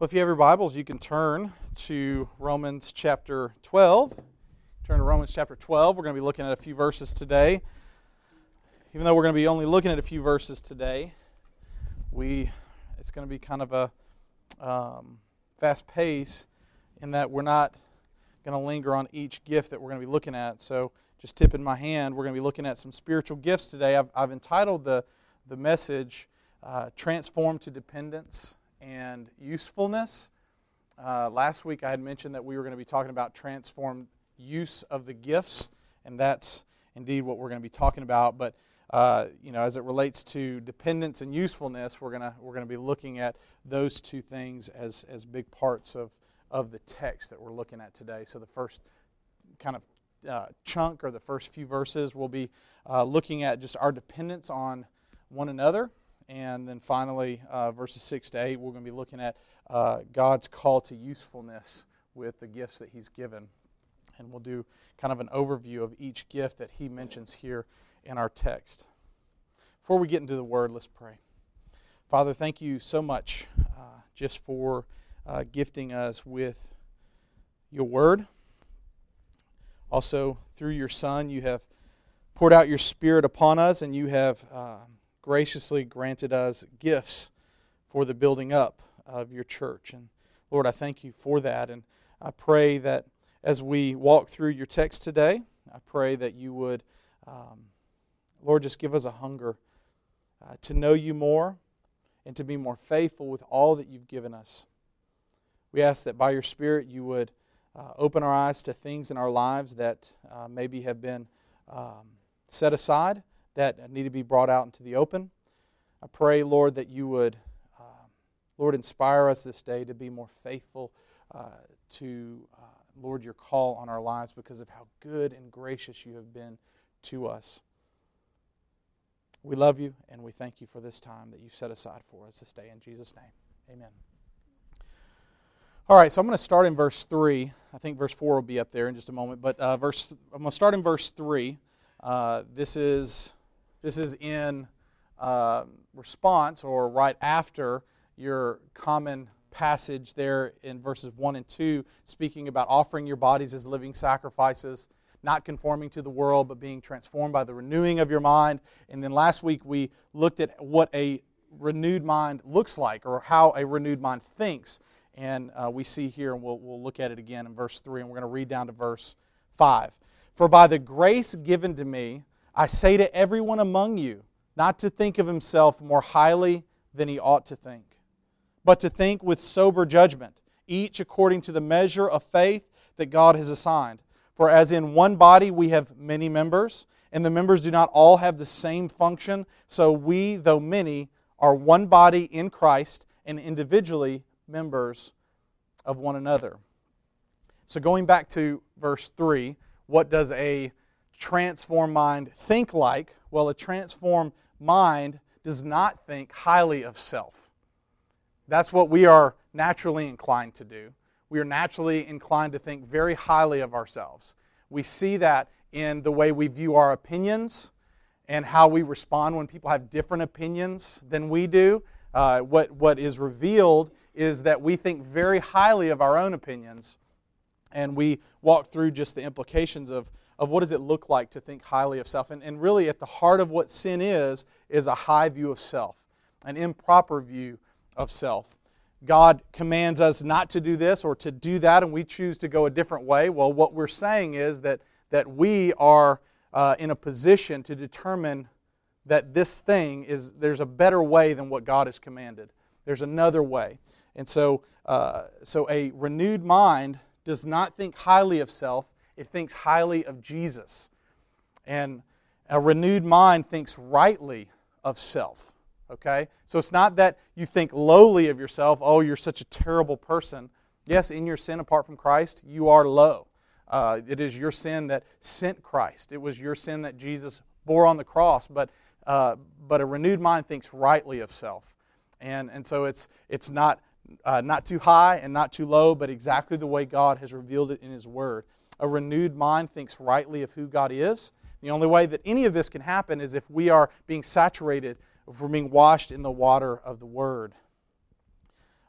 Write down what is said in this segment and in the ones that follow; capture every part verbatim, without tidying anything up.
Well, if you have your Bibles, you can turn to Romans chapter twelve. Turn to Romans chapter twelve. We're going to be looking at a few verses today. Even though we're going to be only looking at a few verses today, we it's going to be kind of a um, fast pace in that we're not going to linger on each gift that we're going to be looking at. So just tip in my hand, we're going to be looking at some spiritual gifts today. I've, I've entitled the, the message, uh, Transform to Dependence and Usefulness. Uh, last week I had mentioned that we were going to be talking about transformed use of the gifts, and that's indeed what we're going to be talking about. But uh, you know, as it relates to dependence and usefulness, we're gonna we're going to be looking at those two things as as big parts of of the text that we're looking at today. So the first kind of uh, chunk, or the first few verses, we'll be uh, looking at just our dependence on one another. And then finally, uh, verses six to eight, we're going to be looking at uh, God's call to usefulness with the gifts that He's given. And we'll do kind of an overview of each gift that He mentions here in our text. Before we get into the Word, let's pray. Father, thank you so much uh, just for uh, gifting us with your Word. Also, through your Son, you have poured out your Spirit upon us, and you have Uh, graciously granted us gifts for the building up of your church. And Lord, I thank you for that. And I pray that as we walk through your text today, I pray that you would, um, Lord, just give us a hunger uh, to know you more and to be more faithful with all that you've given us. We ask that by your Spirit you would uh, open our eyes to things in our lives that uh, maybe have been um, set aside, that need to be brought out into the open. I pray, Lord, that you would, uh, Lord, inspire us this day to be more faithful uh, to, uh, Lord, your call on our lives because of how good and gracious you have been to us. We love you, and we thank you for this time that you've set aside for us this day. In Jesus' name, amen. All right, so I'm going to start in verse three. I think verse four will be up there in just a moment, but uh, verse I'm going to start in verse three. Uh, this is... This is in uh, response, or right after your common passage there in verses one and two, speaking about offering your bodies as living sacrifices, not conforming to the world, but being transformed by the renewing of your mind. And then last week we looked at what a renewed mind looks like, or how a renewed mind thinks. And uh, we see here, and we'll, we'll look at it again in verse three, and we're going to read down to verse five. For by the grace given to me, I say to everyone among you, not to think of himself more highly than he ought to think, but to think with sober judgment, each according to the measure of faith that God has assigned. For as in one body we have many members, and the members do not all have the same function, so we, though many, are one body in Christ, and individually members of one another. So going back to verse three, what does a transformed mind think like? Well, a transformed mind does not think highly of self. That's what we are naturally inclined to do. We are naturally inclined to think very highly of ourselves. We see that in the way we view our opinions and how we respond when people have different opinions than we do. Uh, what, what is revealed is that we think very highly of our own opinions, and we walk through just the implications of of what does it look like to think highly of self. And, and really at the heart of what sin is, is a high view of self, an improper view of self. God commands us not to do this or to do that, and we choose to go a different way. Well, what we're saying is that, that we are uh, in a position to determine that this thing is, there's a better way than what God has commanded. There's another way. And so, uh, so a renewed mind does not think highly of self. It thinks highly of Jesus. And a renewed mind thinks rightly of self. Okay? So it's not that you think lowly of yourself, oh, you're such a terrible person. Yes, in your sin apart from Christ, you are low. Uh, it is your sin that sent Christ. It was your sin that Jesus bore on the cross. But uh, but a renewed mind thinks rightly of self. And and so it's it's not uh, not too high and not too low, but exactly the way God has revealed it in His Word. A renewed mind thinks rightly of who God is. The only way that any of this can happen is if we are being saturated, if we're being washed in the water of the Word.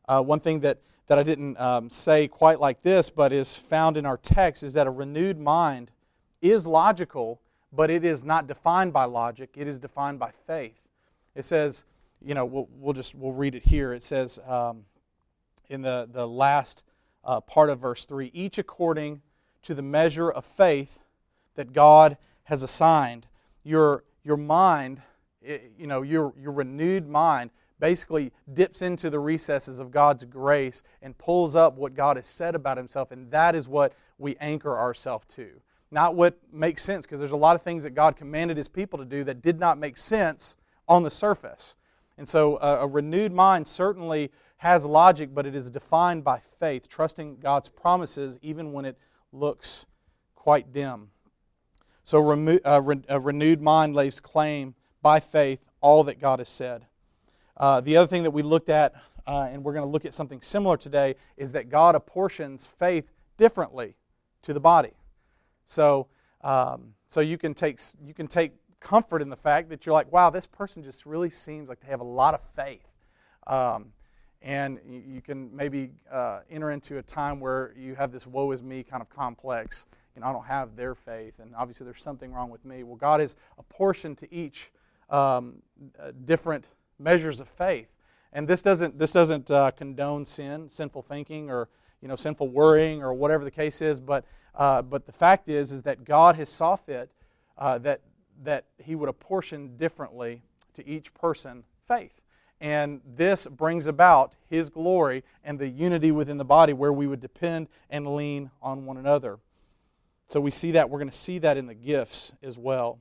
Uh, one thing that, that I didn't um, say quite like this, but is found in our text, is that a renewed mind is logical, but it is not defined by logic. It is defined by faith. It says, you know, we'll, we'll just we'll read it here. It says um, in the the last uh, part of verse three, each according to the measure of faith that God has assigned. Your your mind, you know, your your renewed mind basically dips into the recesses of God's grace and pulls up what God has said about Himself, and that is what we anchor ourselves to. Not what makes sense, because there's a lot of things that God commanded His people to do that did not make sense on the surface. And so uh, a renewed mind certainly has logic, but it is defined by faith, trusting God's promises even when it looks quite dim. So remo- uh, re- a renewed mind lays claim by faith all that God has said. Uh, the other thing that we looked at, uh, and we're going to look at something similar today, is that God apportions faith differently to the body. So, um, so you can take you can take comfort in the fact that you're like, wow, this person just really seems like they have a lot of faith, um, and you, you can maybe uh, enter into a time where you have this "woe is me" kind of complex. You know, I don't have their faith, and obviously there's something wrong with me. Well, God has apportioned to each um, uh, different measures of faith, and this doesn't this doesn't uh, condone sin, sinful thinking, or you know, sinful worrying, or whatever the case is. But uh, but the fact is is that God has saw fit uh, that that He would apportion differently to each person faith, and this brings about His glory and the unity within the body, where we would depend and lean on one another. So we see that we're going to see that in the gifts as well.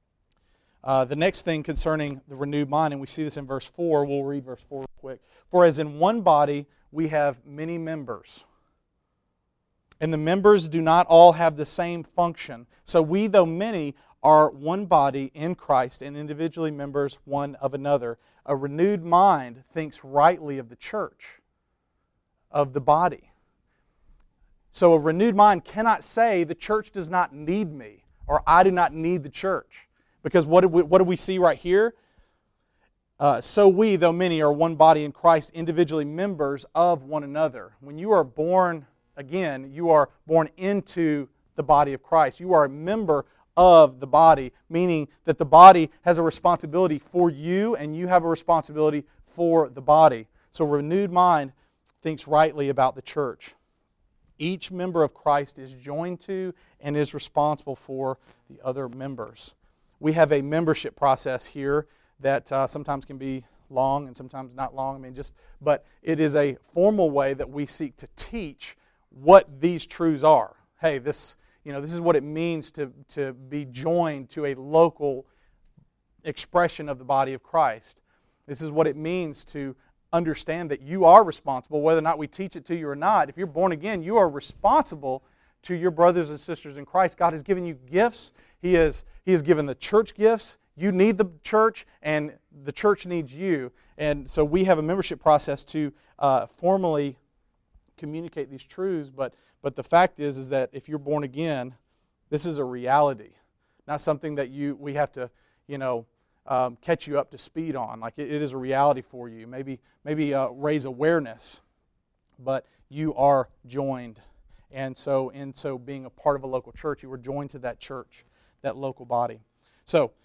Uh, the next thing concerning the renewed mind, and we see this in verse four, we'll read verse four real quick. For as in one body we have many members, and the members do not all have the same function. So we, though many, are one body in Christ and individually members one of another. A renewed mind thinks rightly of the church, of the body. So a renewed mind cannot say the church does not need me, or I do not need the church. Because what do we, what do we see right here? Uh, so we, though many, are one body in Christ, individually members of one another. When you are born again, you are born into the body of Christ. You are a member of the body, meaning that the body has a responsibility for you, and you have a responsibility for the body. So a renewed mind thinks rightly about the church. Each member of Christ is joined to and is responsible for the other members. We have a membership process here that uh, sometimes can be long and sometimes not long. I mean, just but it is a formal way that we seek to teach what these truths are. Hey, this you know this is what it means to to be joined to a local expression of the body of Christ. This is what it means to understand that you are responsible, whether or not we teach it to you or not. If you're born again, you are responsible to your brothers and sisters in Christ. God has given you gifts. He has, he has given the church gifts. You need the church, and the church needs you. And so we have a membership process to uh, formally communicate these truths. But but the fact is, is that if you're born again, this is a reality, not something that you we have to, you know, um, catch you up to speed on. Like it, it is a reality for you. Maybe maybe uh, raise awareness, but you are joined. And so, and so being a part of a local church, you were joined to that church, that local body. So,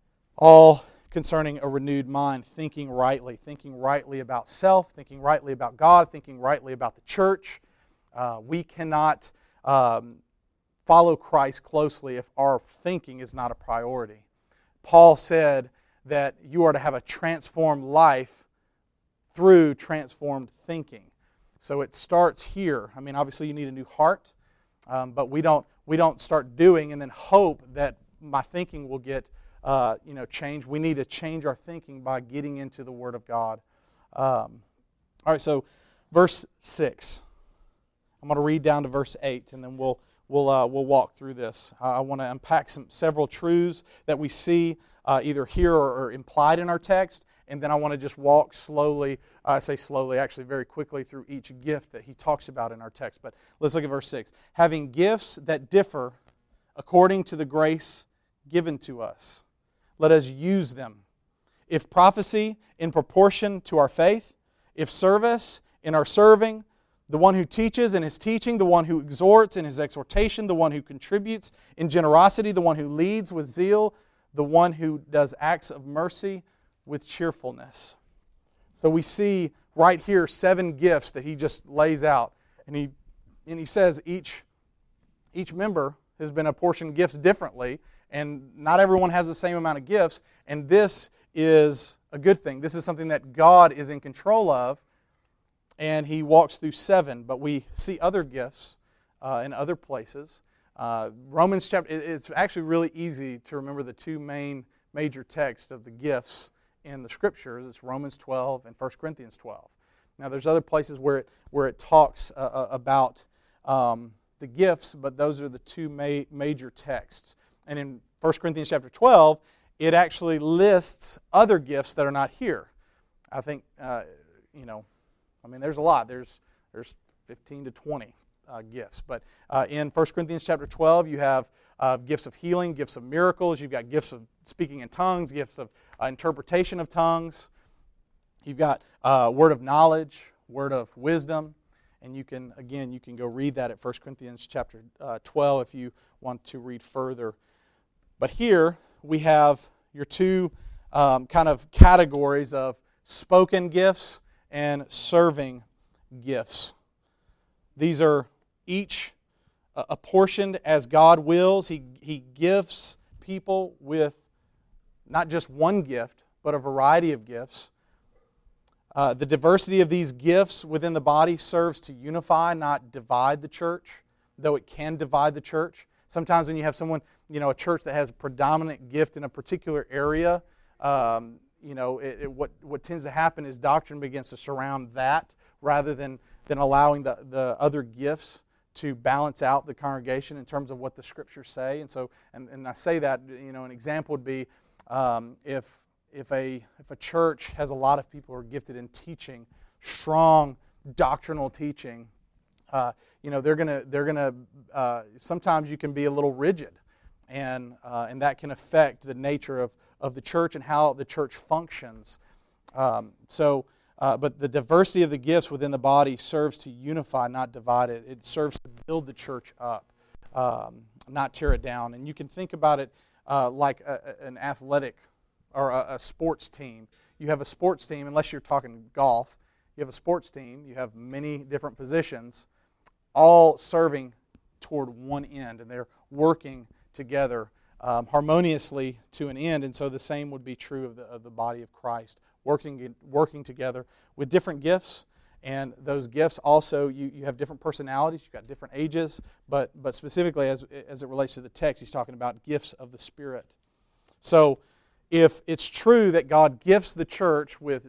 all concerning a renewed mind, thinking rightly, thinking rightly about self, thinking rightly about God, thinking rightly about the church. Uh, we cannot um, follow Christ closely if our thinking is not a priority. Paul said that you are to have a transformed life through transformed thinking. So it starts here. I mean, obviously you need a new heart, um, but we don't we don't start doing and then hope that my thinking will get uh, you know changed. We need to change our thinking by getting into the Word of God. Um, all right, so verse six. I'm going to read down to verse eight, and then we'll we'll uh, we'll walk through this. Uh, I want to unpack some several truths that we see uh, either here or, or implied in our text. And then I want to just walk slowly, uh, I say slowly, actually very quickly through each gift that he talks about in our text. But let's look at verse six. Having gifts that differ according to the grace given to us, let us use them. If prophecy, in proportion to our faith. If service, in our serving, the one who teaches in his teaching, the one who exhorts in his exhortation, the one who contributes in generosity, the one who leads with zeal, the one who does acts of mercy with cheerfulness. So we see right here seven gifts that he just lays out. And he and he says each, each member has been apportioned gifts differently, and not everyone has the same amount of gifts, and this is a good thing. This is something that God is in control of, and he walks through seven, but we see other gifts uh, in other places. Uh, Romans chapter, it's actually really easy to remember the two main major texts of the gifts in the Scriptures. It's Romans twelve and First Corinthians twelve. Now there's other places where it, where it talks uh, about um, the gifts, but those are the two ma- major texts. And in First Corinthians chapter twelve, it actually lists other gifts that are not here. I think, uh, you know, I mean, there's a lot. There's there's fifteen to twenty uh, gifts. But uh, in First Corinthians chapter twelve, you have uh, gifts of healing, gifts of miracles. You've got gifts of speaking in tongues, gifts of uh, interpretation of tongues. You've got uh, word of knowledge, word of wisdom. And you can, again, you can go read that at First Corinthians chapter uh, twelve if you want to read further. But here we have your two um, kind of categories of spoken gifts and serving gifts. These are each uh, apportioned as God wills. He, he gives people with not just one gift, but a variety of gifts. Uh, the diversity of these gifts within the body serves to unify, not divide the church, though it can divide the church. Sometimes when you have someone, you know, a church that has a predominant gift in a particular area, um, you know, it, it, what, what tends to happen is doctrine begins to surround that rather than, than allowing the, the other gifts to balance out the congregation in terms of what the Scriptures say. And so, and, and I say that, you know, an example would be um, if If a if a church has a lot of people who are gifted in teaching, strong doctrinal teaching, uh, you know they're gonna they're gonna uh, sometimes you can be a little rigid, and uh, and that can affect the nature of, of the church and how the church functions. Um, so, uh, but the diversity of the gifts within the body serves to unify, not divide it. It serves to build the church up, um, not tear it down. And you can think about it uh, like a, an athletic or a, a sports team. You have a sports team, unless you're talking golf, you have a sports team, you have many different positions, all serving toward one end, and they're working together um, harmoniously to an end. And so the same would be true of the, of the body of Christ, working working together with different gifts. And those gifts also, you, you have different personalities, you've got different ages, but but specifically as, as it relates to the text, he's talking about gifts of the Spirit. So if it's true that God gifts the church with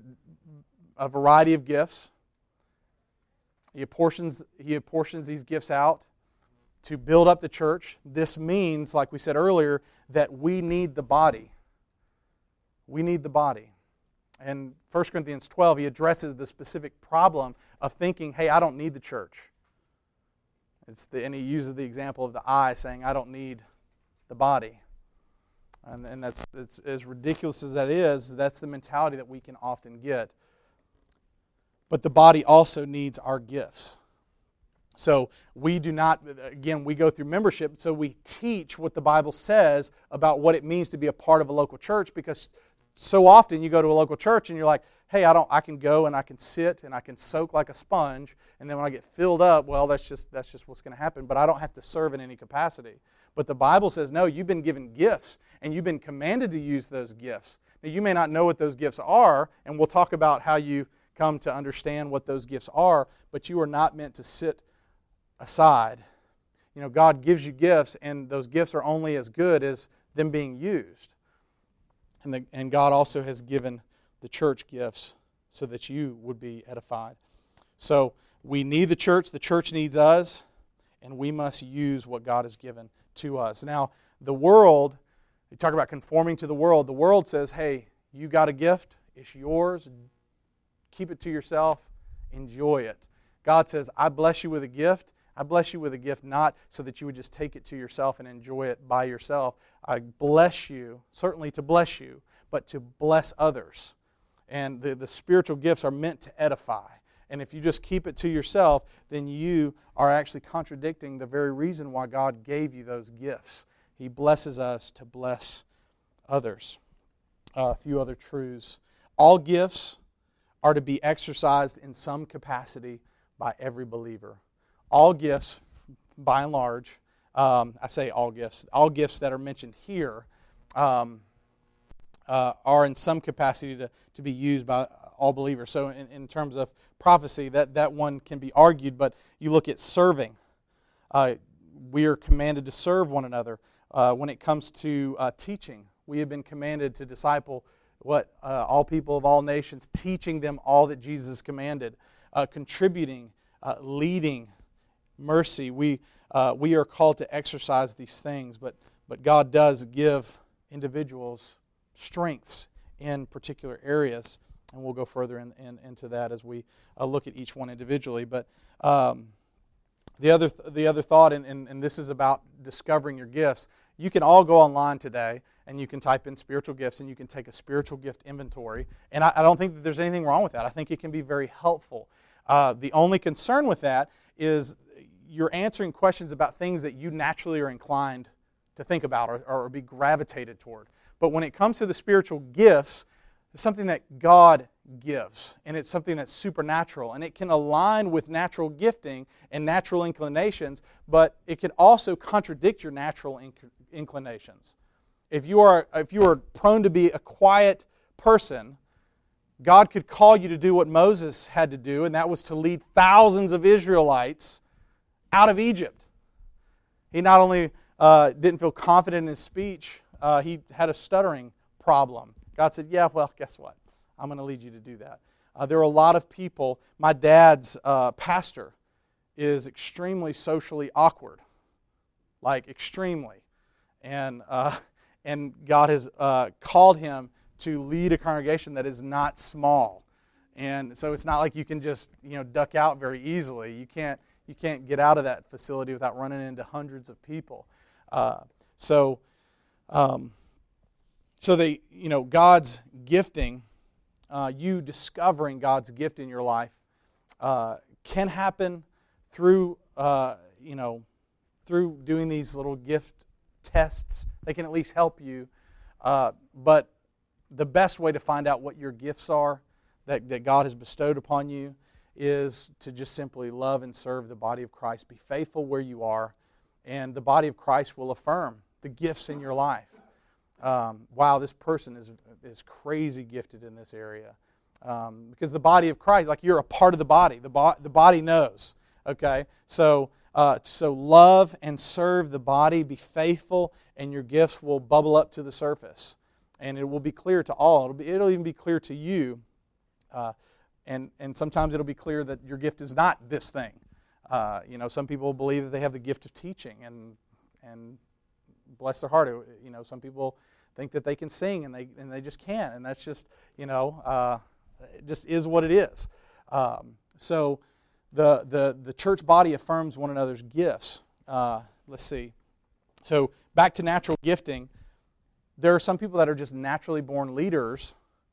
a variety of gifts, He apportions, he apportions these gifts out to build up the church. This means, like we said earlier, that we need the body. We need the body. And First Corinthians twelve, he addresses the specific problem of thinking, hey, I don't need the church. It's the, and he uses the example of the eye, saying, I don't need the body. And, and that's it's, as ridiculous as that is, that's the mentality that we can often get. But the body also needs our gifts. So we do not, again, we go through membership, so we teach what the Bible says about what it means to be a part of a local church, because so often you go to a local church and you're like, hey, I don't I can go and I can sit and I can soak like a sponge, and then when I get filled up, well, that's just that's just what's going to happen, but I don't have to serve in any capacity. But the Bible says, no, you've been given gifts, and you've been commanded to use those gifts. Now, you may not know what those gifts are, and we'll talk about how you come to understand what those gifts are, but you are not meant to sit aside. You know, God gives you gifts, and those gifts are only as good as them being used. And, the, and God also has given the church gifts so that you would be edified. So we need the church, the church needs us, and we must use what God has given to us. Now, the world, you talk about conforming to the world, the world says, hey, you got a gift, it's yours, keep it to yourself, enjoy it. God says, I bless you with a gift. I bless you with a gift not so that you would just take it to yourself and enjoy it by yourself. I bless you, certainly to bless you, but to bless others. And the, the spiritual gifts are meant to edify. And if you just keep it to yourself, then you are actually contradicting the very reason why God gave you those gifts. He blesses us to bless others. Uh, a few other truths. All gifts are to be exercised in some capacity by every believer. All gifts, by and large, um, I say all gifts, all gifts that are mentioned here um, uh, are in some capacity to, to be used by all believers. So in, in terms of prophecy, that, that one can be argued, but you look at serving. Uh, we are commanded to serve one another. Uh, when it comes to uh, teaching, we have been commanded to disciple what uh, all people of all nations, teaching them all that Jesus commanded, uh, contributing, uh, leading, mercy. We uh, we are called to exercise these things, but but God does give individuals strengths in particular areas, and we'll go further in, in, into that as we uh, look at each one individually. But um, the other th- the other thought, and, and, and this is about discovering your gifts. You can all go online today, and you can type in spiritual gifts, and you can take a spiritual gift inventory. And I, I don't think that there's anything wrong with that. I think it can be very helpful. Uh, the only concern with that is you're answering questions about things that you naturally are inclined to think about or, or be gravitated toward. But when it comes to the spiritual gifts, it's something that God gives, and it's something that's supernatural, and it can align with natural gifting and natural inclinations, but it can also contradict your natural inc- inclinations. If you are if you are prone to be a quiet person, God could call you to do what Moses had to do, and that was to lead thousands of Israelites out of Egypt. He not only uh, didn't feel confident in his speech, uh, he had a stuttering problem. God said, yeah, well, guess what? I'm going to lead you to do that. Uh, there are a lot of people. My dad's uh, pastor is extremely socially awkward, like extremely. And uh, and God has uh, called him to lead a congregation that is not small. And so it's not like you can just, you know, duck out very easily. You can't you can't get out of that facility without running into hundreds of people. Uh, so um, so they, you know, God's gifting, uh, you discovering God's gift in your life uh, can happen through, uh, you know, through doing these little gift tests. They can at least help you. Uh, but the best way to find out what your gifts are that, that God has bestowed upon you is to just simply love and serve the body of Christ. Be faithful where you are, and the body of Christ will affirm the gifts in your life. Um, wow, this person is is crazy gifted in this area. Um, because the body of Christ, like you're a part of the body. The, bo- the body knows. Okay? So, uh, so love and serve the body. Be faithful, and your gifts will bubble up to the surface. And it will be clear to all. It'll, be, it'll even be clear to you. Uh, and, and sometimes it'll be clear that your gift is not this thing. Uh, you know, some people believe that they have the gift of teaching, and and bless their heart, you know, some people think that they can sing, and they and they just can't, and that's just, you know, uh, it just is what it is. Um, so the the the church body affirms one another's gifts. Uh, let's see. So back to natural gifting, there are some people that are just naturally born leaders,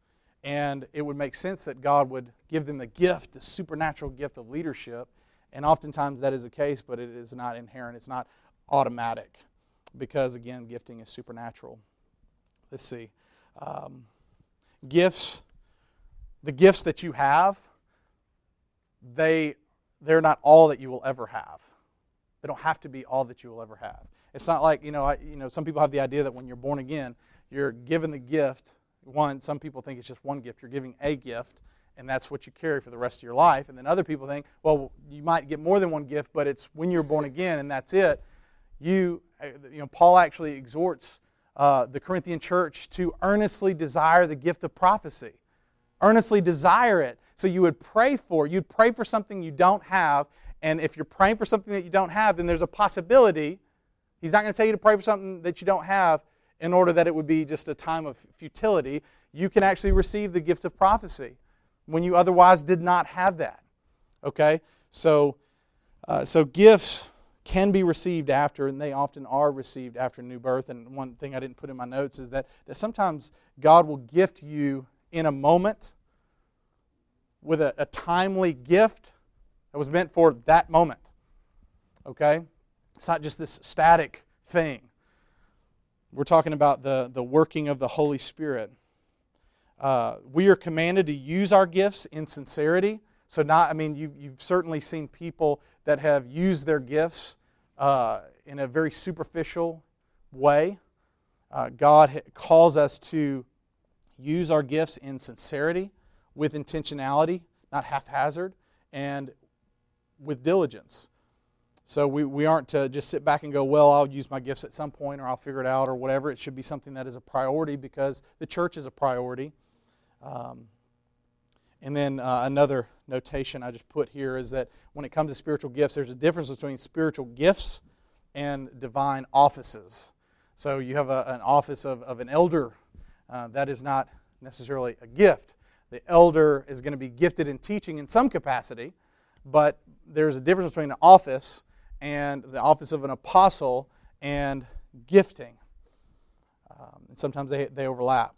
and it would make sense that God would give them the gift, the supernatural gift of leadership, and oftentimes that is the case, but it is not inherent. It's not automatic. Because, again, gifting is supernatural. Let's see. Um, gifts, the gifts that you have, they, they're not all that you will ever have. They don't have to be all that you will ever have. It's not like, you know, I, you know, some people have the idea that when you're born again, you're given the gift. One, some people think it's just one gift. You're giving a gift, and that's what you carry for the rest of your life. And then other people think, well, you might get more than one gift, but it's when you're born again, and that's it. You, you know, Paul actually exhorts uh, the Corinthian church to earnestly desire the gift of prophecy. Earnestly desire it. So you would pray for, you'd pray for something you don't have, and if you're praying for something that you don't have, then there's a possibility. He's not going to tell you to pray for something that you don't have in order that it would be just a time of futility. You can actually receive the gift of prophecy when you otherwise did not have that. Okay? So, uh, so gifts can be received after, and they often are received after new birth. And one thing I didn't put in my notes is that, that sometimes God will gift you in a moment, with a, a timely gift that was meant for that moment. Okay? It's not just this static thing. We're talking about the, the working of the Holy Spirit. Uh, we are commanded to use our gifts in sincerity. So not, I mean, you, you've certainly seen people that have used their gifts uh, in a very superficial way. Uh, God calls us to use our gifts in sincerity, with intentionality, not haphazard, and with diligence. So we, we aren't to just sit back and go, well, I'll use my gifts at some point, or I'll figure it out, or whatever. It should be something that is a priority, because the church is a priority. Um, and then uh, another notation I just put here is that when it comes to spiritual gifts, there's a difference between spiritual gifts and divine offices. So you have a, an office of, of an elder. Uh, that is not necessarily a gift. The elder is going to be gifted in teaching in some capacity, but there's a difference between an office and the office of an apostle and gifting. Um, and sometimes they they overlap.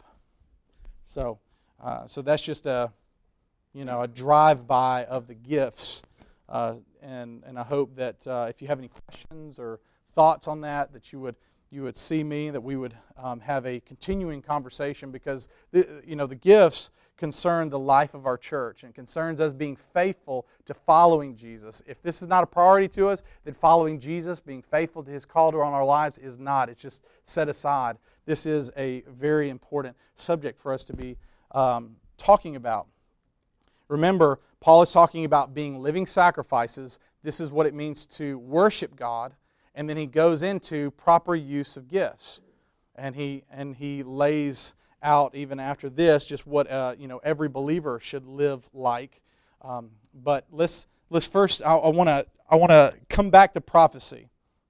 So, uh, so that's just a you know a drive-by of the gifts, uh, and and I hope that uh, if you have any questions or thoughts on that, that you would you would see me, that we would um, have a continuing conversation, because the, you know the gifts concern the life of our church and concerns us being faithful to following Jesus. If this is not a priority to us, then following Jesus, being faithful to His call on our lives is not. It's just set aside. This is a very important subject for us to be um, talking about. Remember, Paul is talking about being living sacrifices. This is what it means to worship God. And then he goes into proper use of gifts. And he and he lays out, even after this, just what uh, you know every believer should live like. Um, but let's let's first. I want to I want to come back to prophecy.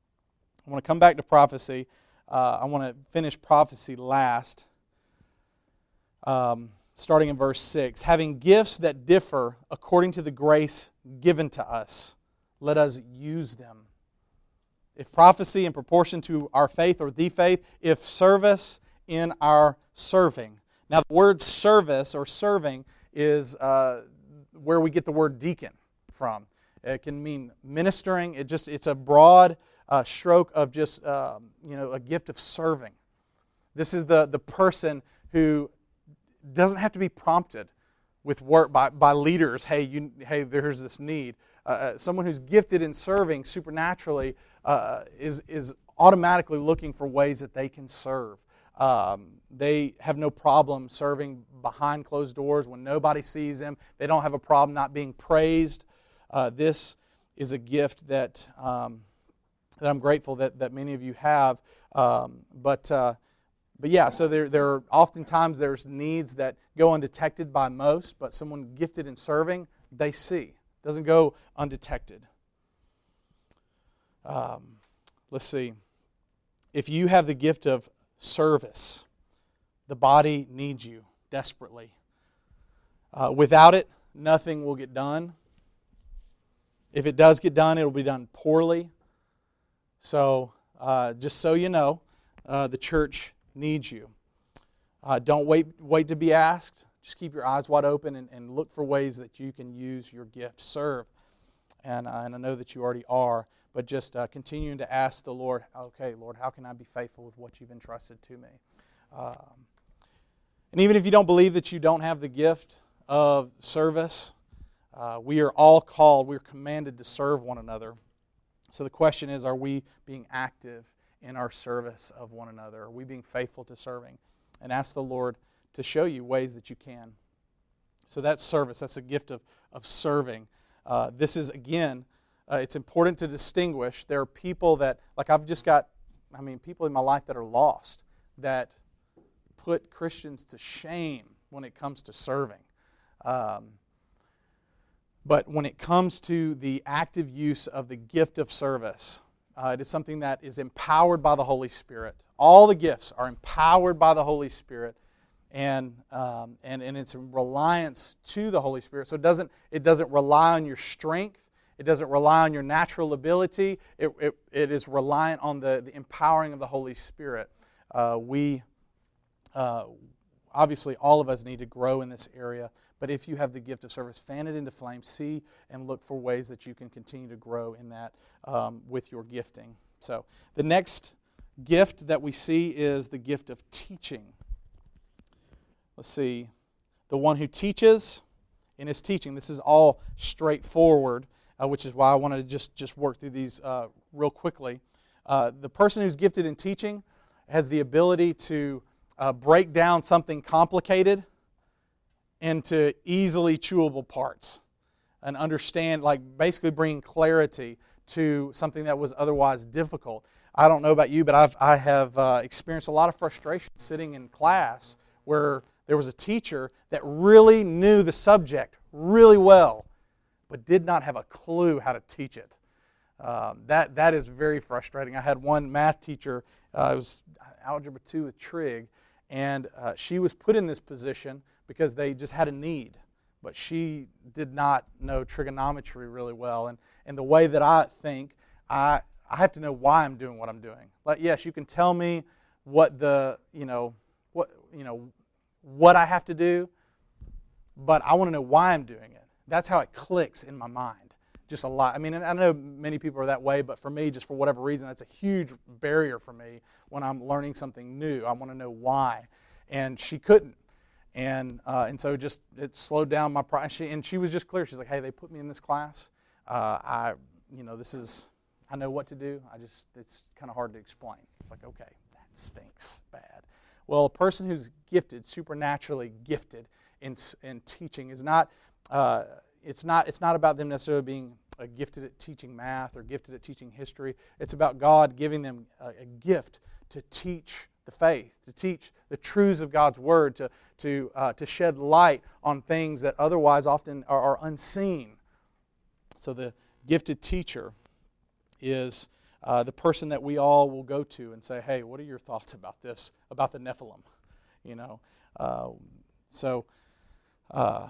I want to come back to prophecy. Uh, I want to finish prophecy last. Um, starting in verse six, having gifts that differ according to the grace given to us, let us use them. If prophecy in proportion to our faith or the faith, if service in our serving. Now the word service or serving is uh, where we get the word deacon from. It can mean ministering. It just it's a broad uh, stroke of just uh, you know a gift of serving. This is the, the person who doesn't have to be prompted with work by, by leaders. Hey, you hey, there's this need. Uh, someone who's gifted in serving supernaturally uh, is is automatically looking for ways that they can serve. Um, they have no problem serving behind closed doors when nobody sees them. They don't have a problem not being praised. Uh, this is a gift that um, that I'm grateful that, that many of you have. Um, but uh, but yeah, so there there are oftentimes there's needs that go undetected by most, but someone gifted in serving, they see. Doesn't go undetected. Um, let's see. If you have the gift of service, the body needs you desperately. Uh, without it, nothing will get done. If it does get done, it will be done poorly. So, uh, just so you know, uh, the church needs you. Uh, don't wait wait to be asked. Just keep your eyes wide open and, and look for ways that you can use your gift. Serve. And, uh, and I know that you already are, but just uh, continuing to ask the Lord, okay, Lord, how can I be faithful with what you've entrusted to me? Um, and even if you don't believe that you don't have the gift of service, uh, we are all called, we're commanded to serve one another. So the question is, are we being active in our service of one another? Are we being faithful to serving? And ask the Lord to show you ways that you can. So that's service. That's a gift of, of serving. Uh, this is, again, uh, it's important to distinguish. There are people that, like I've just got, I mean, people in my life that are lost, that put Christians to shame when it comes to serving. Um, but when it comes to the active use of the gift of service, uh, it is something that is empowered by the Holy Spirit. All the gifts are empowered by the Holy Spirit. And, um, and and it's reliance to the Holy Spirit. So it doesn't it doesn't rely on your strength. It doesn't rely on your natural ability. It it, it is reliant on the, the empowering of the Holy Spirit. Uh, we, uh, obviously all of us need to grow in this area, but if you have the gift of service, fan it into flame, see and look for ways that you can continue to grow in that um, with your gifting. So the next gift that we see is the gift of teaching. Let's see. The one who teaches in his teaching. This is all straightforward, uh, which is why I wanted to just, just work through these uh, real quickly. Uh, the person who's gifted in teaching has the ability to uh, break down something complicated into easily chewable parts and understand, like basically bringing clarity to something that was otherwise difficult. I don't know about you, but I've, I have uh, experienced a lot of frustration sitting in class where there was a teacher that really knew the subject really well, but did not have a clue how to teach it. Um, that that is very frustrating. I had one math teacher, uh, it was Algebra two with Trig, and uh, she was put in this position because they just had a need, but she did not know trigonometry really well. And, and the way that I think, I I have to know why I'm doing what I'm doing. But yes, you can tell me what the, you know, what, you know, what I have to do, but I want to know why I'm doing it. That's how it clicks in my mind, just a lot. I mean, I know many people are that way, but for me, just for whatever reason, that's a huge barrier for me when I'm learning something new. I want to know why, and she couldn't, and uh, and so just it slowed down my pride. She, and she was just clear. She's like, "Hey, they put me in this class. Uh, I, you know, this is, I know what to do. I just, it's kind of hard to explain." It's like, okay, that stinks bad. Well, a person who's gifted, supernaturally gifted in in teaching is not. Uh, it's not. It's not about them necessarily being uh, gifted at teaching math or gifted at teaching history. It's about God giving them a, a gift to teach the faith, to teach the truths of God's Word, to to uh, to shed light on things that otherwise often are, are unseen. So the gifted teacher is Uh, the person that we all will go to and say, "Hey, what are your thoughts about this, about the Nephilim?" You know, uh, so, uh,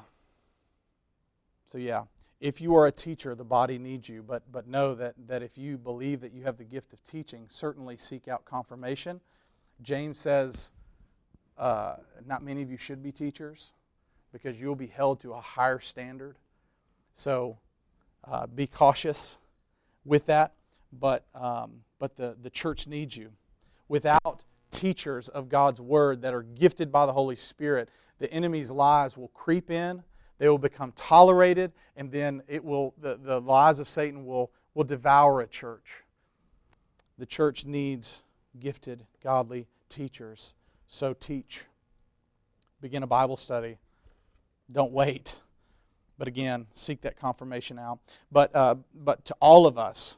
so yeah. If you are a teacher, the body needs you. But but know that that if you believe that you have the gift of teaching, certainly seek out confirmation. James says, uh, not many of you should be teachers, because you will be held to a higher standard. So, uh, be cautious with that. But um, but the, the church needs you. Without teachers of God's Word that are gifted by the Holy Spirit, the enemy's lies will creep in, they will become tolerated, and then it will the, the lies of Satan will, will devour a church. The church needs gifted, godly teachers. So teach. Begin a Bible study. Don't wait. But again, seek that confirmation out. But uh, but to all of us,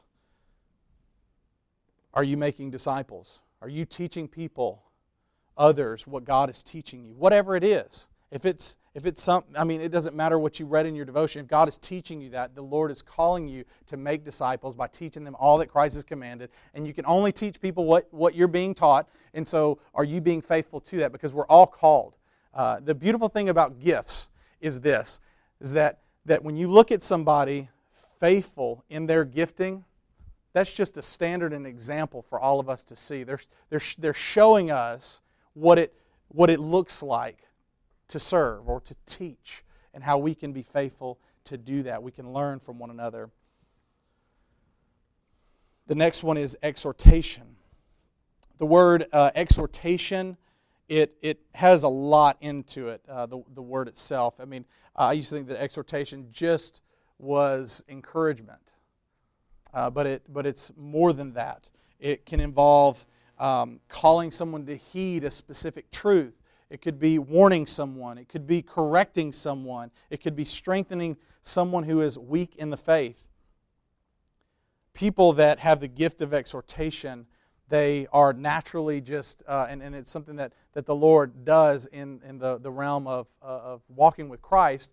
are you making disciples? Are you teaching people, others, what God is teaching you? Whatever it is. If it's if it's some, I mean, it doesn't matter what you read in your devotion. If God is teaching you that, the Lord is calling you to make disciples by teaching them all that Christ has commanded. And you can only teach people what, what you're being taught. And so are you being faithful to that? Because we're all called. Uh, the beautiful thing about gifts is this, is that, that when you look at somebody faithful in their gifting, that's just a standard and example for all of us to see. They're, they're, they're showing us what it, what it looks like to serve or to teach and how we can be faithful to do that. We can learn from one another. The next one is exhortation. The word uh, exhortation, it it has a lot into it, uh, the, the word itself. I mean, uh, I used to think that exhortation just was encouragement. Uh, but it but it's more than that. It can involve um, calling someone to heed a specific truth. It could be warning someone. It could be correcting someone. It could be strengthening someone who is weak in the faith. People that have the gift of exhortation, they are naturally just, uh, and, and it's something that, that the Lord does in, in the, the realm of, uh, of walking with Christ.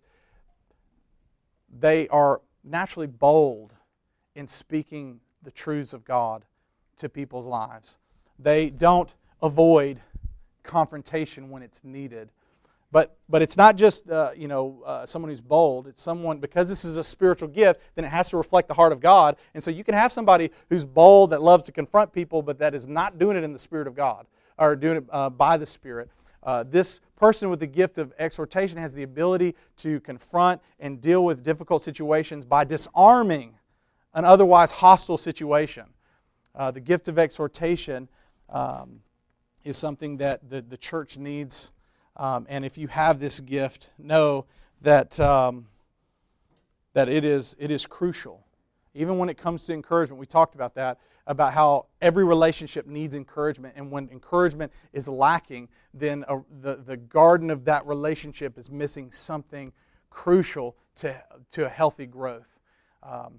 They are naturally bold in speaking the truths of God to people's lives. They don't avoid confrontation when it's needed. But but it's not just uh, you know uh, someone who's bold. It's someone, because this is a spiritual gift, then it has to reflect the heart of God. And so you can have somebody who's bold, that loves to confront people, but that is not doing it in the Spirit of God, or doing it uh, by the Spirit. Uh, this person with the gift of exhortation has the ability to confront and deal with difficult situations by disarming an otherwise hostile situation. Uh, the gift of exhortation um, is something that the, the church needs. Um, and if you have this gift, know that um, that it is it is crucial. Even when it comes to encouragement, we talked about that, about how every relationship needs encouragement. And when encouragement is lacking, then a, the, the garden of that relationship is missing something crucial to, to a healthy growth. Um,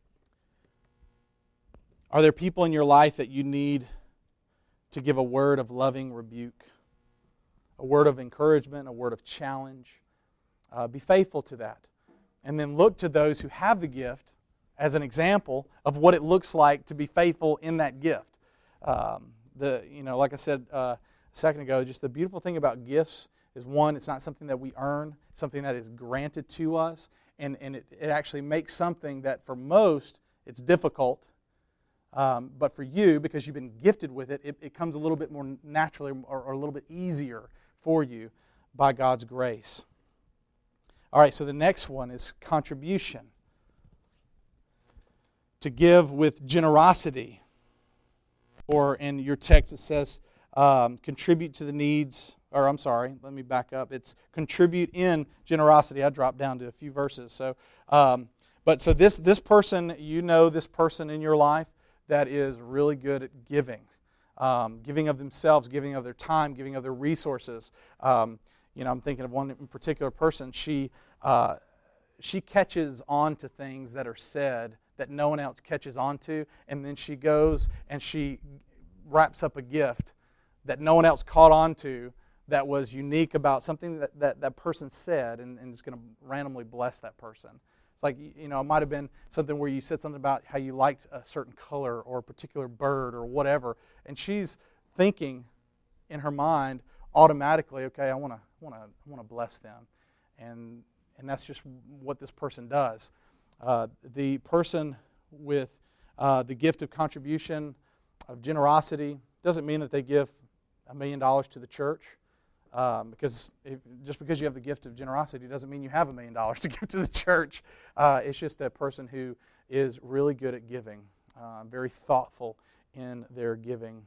are there people in your life that you need to give a word of loving rebuke? A word of encouragement, a word of challenge? Uh, be faithful to that. And then look to those who have the gift as an example of what it looks like to be faithful in that gift. Um, the you know, like I said uh, a second ago, just the beautiful thing about gifts is, one, it's not something that we earn, something that is granted to us, and, and it, it actually makes something that for most it's difficult, um, but for you, because you've been gifted with it, it, it comes a little bit more naturally or, or a little bit easier for you by God's grace. All right, so the next one is contribution. To give with generosity. Or in your text it says, um, contribute to the needs, or I'm sorry, let me back up. It's contribute in generosity. I dropped down to a few verses. So, um, but so this this person, you know this person in your life that is really good at giving. Um, giving of themselves, giving of their time, giving of their resources. Um, you know, I'm thinking of one in particular person. She, uh, she catches on to things that are said that no one else catches on to, and then she goes and she wraps up a gift that no one else caught on to that was unique about something that that, that person said, and, and is going to randomly bless that person. It's like, you know, it might have been something where you said something about how you liked a certain color or a particular bird or whatever, and she's thinking in her mind automatically, okay, I want to want to want to bless them, and and that's just what this person does. Uh, the person with uh, the gift of contribution, of generosity, doesn't mean that they give a million dollars to the church. Um, because if, just because you have the gift of generosity doesn't mean you have a million dollars to give to the church. Uh, it's just a person who is really good at giving, uh, very thoughtful in their giving.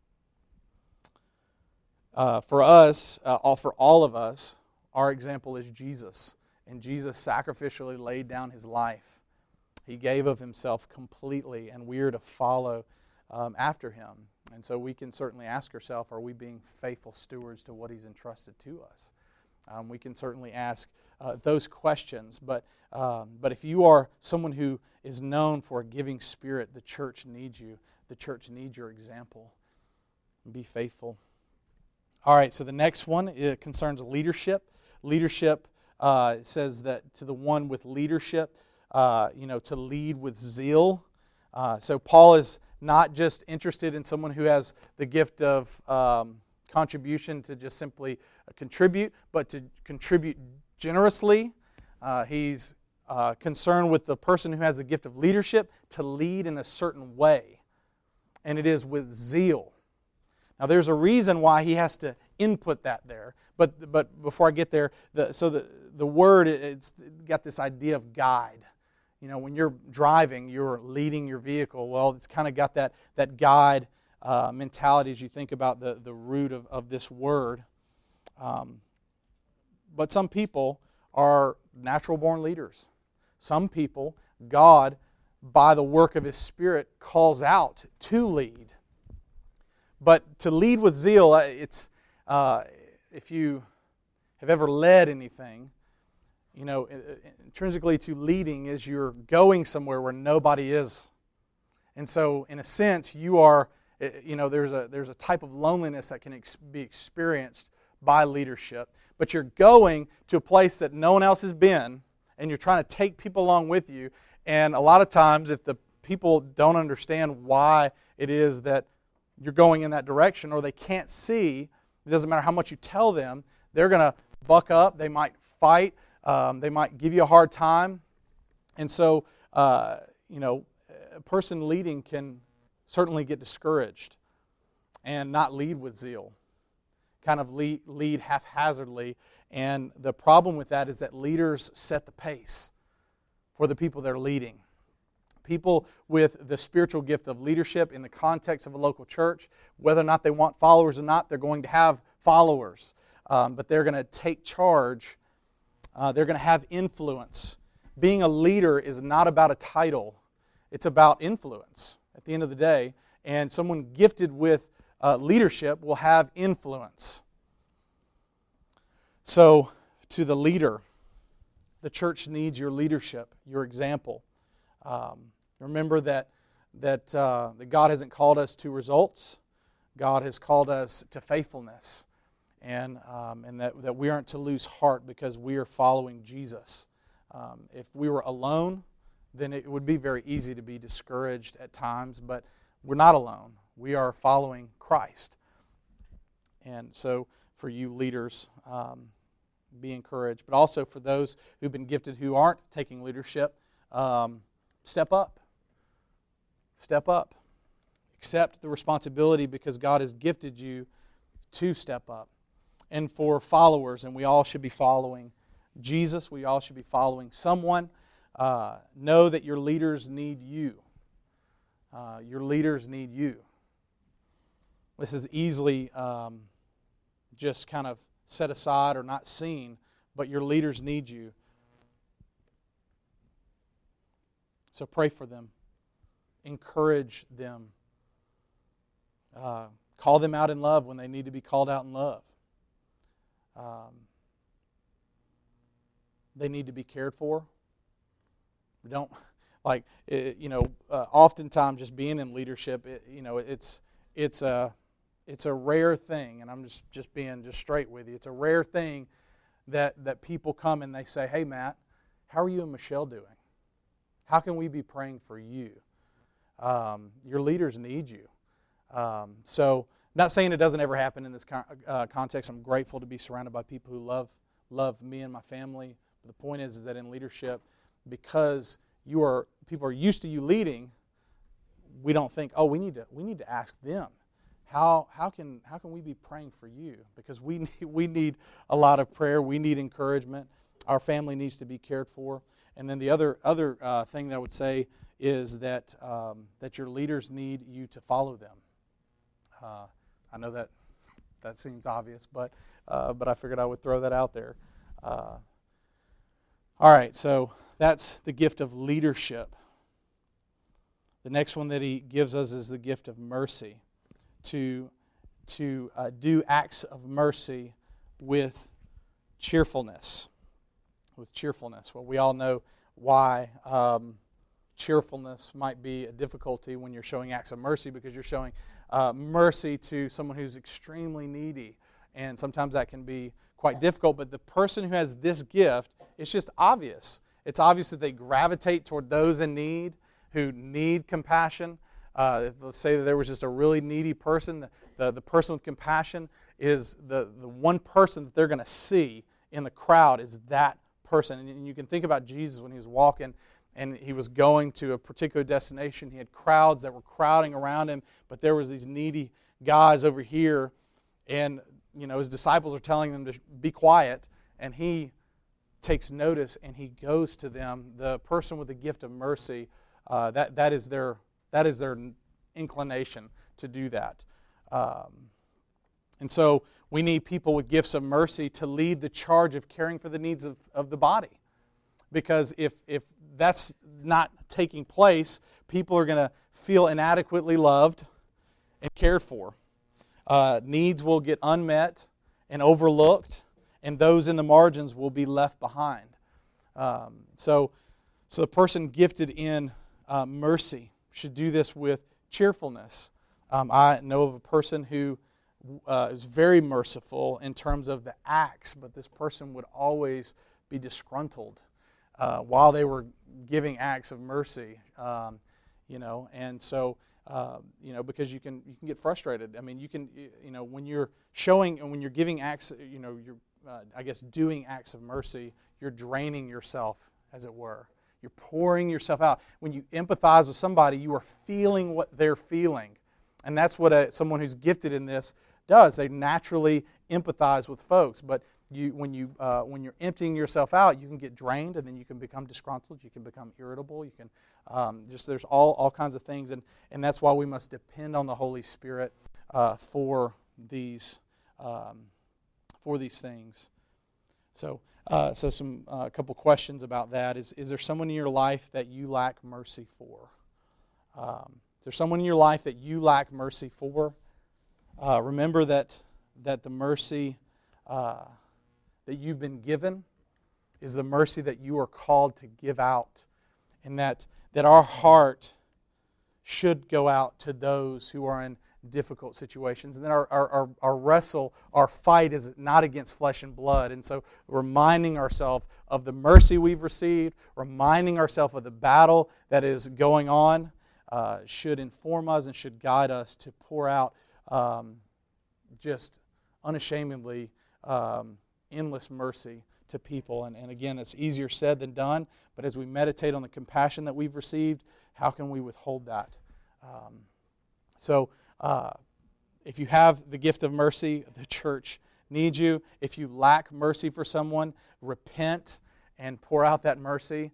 Uh, for us, uh, all, for all of us, our example is Jesus. And Jesus sacrificially laid down His life. He gave of Himself completely, and we are to follow um, after Him. And so we can certainly ask ourselves, are we being faithful stewards to what He's entrusted to us? Um, we can certainly ask uh, those questions. But, um, but if you are someone who is known for a giving spirit, the church needs you. The church needs your example. Be faithful. All right, so the next one, it concerns leadership. Leadership Uh, it says that to the one with leadership, uh, you know, to lead with zeal. Uh, so Paul is not just interested in someone who has the gift of um, contribution to just simply contribute, but to contribute generously. Uh, he's uh, concerned with the person who has the gift of leadership to lead in a certain way, and it is with zeal. Now, there's a reason why he has to input that there. But but before I get there, the, so the, the word, it's got this idea of guide. You know, when you're driving, you're leading your vehicle. Well, it's kind of got that, that guide uh, mentality as you think about the, the root of, of this word. Um, but some people are natural-born leaders. Some people, God, by the work of His Spirit, calls out to lead. But to lead with zeal, it's uh, if you have ever led anything, you know, intrinsically to leading is you're going somewhere where nobody is. And so, in a sense, you are, you know, there's a there's a type of loneliness that can ex- be experienced by leadership. But you're going to a place that no one else has been, and you're trying to take people along with you. And a lot of times, if the people don't understand why it is that you're going in that direction, or they can't see, it doesn't matter how much you tell them, they're going to buck up, they might fight, um, they might give you a hard time. And so, uh, you know, a person leading can certainly get discouraged and not lead with zeal. kind of lead, lead haphazardly. And the problem with that is that leaders set the pace for the people they're leading. People with the spiritual gift of leadership in the context of a local church, whether or not they want followers or not, they're going to have followers. Um, but they're going to take charge. Uh, they're going to have influence. Being a leader is not about a title. It's about influence at the end of the day. And someone gifted with uh, leadership will have influence. So, to the leader, the church needs your leadership, your example. Um, remember that that, uh, that God hasn't called us to results. God has called us to faithfulness. And, um, and that, that we aren't to lose heart because we are following Jesus. Um, if we were alone, then it would be very easy to be discouraged at times, but we're not alone. We are following Christ. And so for you leaders, um, be encouraged. But also for those who've been gifted who aren't taking leadership, um, step up. Step up. Accept the responsibility because God has gifted you to step up. And for followers, and we all should be following Jesus, we all should be following someone. Uh, know that your leaders need you. Uh, your leaders need you. This is easily um, just kind of set aside or not seen, but your leaders need you. So pray for them. Encourage them. Uh, call them out in love when they need to be called out in love. Um, they need to be cared for. We don't, like, it, you know, uh, oftentimes just being in leadership, it, you know, it's it's a it's a rare thing, and I'm just, just being just straight with you. It's a rare thing that that people come and they say, "Hey, Matt, how are you and Michelle doing? How can we be praying for you?" Um, your leaders need you. Um, so, not saying it doesn't ever happen in this con- uh, context. I'm grateful to be surrounded by people who love love me and my family. But the point is, is that in leadership, because you are people are used to you leading, we don't think, oh, we need to we need to ask them, how how can how can we be praying for you? Because we need, we need a lot of prayer. We need encouragement. Our family needs to be cared for. And then the other other uh, thing that I would say is that um, that your leaders need you to follow them. Uh, I know that that seems obvious, but uh, but I figured I would throw that out there. Uh, all right, so that's the gift of leadership. The next one that he gives us is the gift of mercy, to to uh, do acts of mercy with cheerfulness. With cheerfulness. Well, we all know why um, cheerfulness might be a difficulty when you're showing acts of mercy, because you're showing uh, mercy to someone who's extremely needy, and sometimes that can be quite difficult. But the person who has this gift, it's just obvious. It's obvious that they gravitate toward those in need, who need compassion. Uh, let's say that there was just a really needy person. The, the, the person with compassion is the, the one person that they're going to see in the crowd is that person. And you can think about Jesus when he was walking and he was going to a particular destination. He had crowds that were crowding around him, but there was these needy guys over here, and you know his disciples are telling them to be quiet, and he takes notice and he goes to them. The person with the gift of mercy, uh, that that is their that is their inclination to do that. Um, and so we need people with gifts of mercy to lead the charge of caring for the needs of, of the body. Because if if that's not taking place, people are going to feel inadequately loved and cared for. Uh, needs will get unmet and overlooked, and those in the margins will be left behind. Um, so, so the person gifted in uh, mercy should do this with cheerfulness. Um, I know of a person who uh, is very merciful in terms of the acts, but this person would always be disgruntled uh, while they were giving acts of mercy. Um, you know, and so uh, you know because you can you can get frustrated. I mean, you can you know when you're showing and when you're giving acts, you know, you're uh, I guess doing acts of mercy, you're draining yourself, as it were. You're pouring yourself out. When you empathize with somebody, you are feeling what they're feeling. And that's what a, someone who's gifted in this, does. They naturally empathize with folks. But you, when, you, uh, when you're emptying yourself out, you can get drained, and then you can become disgruntled. You can become irritable. You can um, just there's all, all kinds of things. And, and that's why we must depend on the Holy Spirit uh, for these um, for these things. So, uh, so some a uh, couple questions about that. Is is there someone in your life that you lack mercy for? Um, is there someone in your life that you lack mercy for? Uh, remember that that the mercy uh, that you've been given is the mercy that you are called to give out, and that that our heart should go out to those who are in difficult situations. And then our, our, our, our wrestle, our fight is not against flesh and blood. And so reminding ourselves of the mercy we've received, reminding ourselves of the battle that is going on uh, should inform us and should guide us to pour out um, just unashamedly um, endless mercy to people. And, and again, it's easier said than done, but as we meditate on the compassion that we've received, how can we withhold that? Um, so, Uh, if you have the gift of mercy, the church needs you. If you lack mercy for someone, repent and pour out that mercy.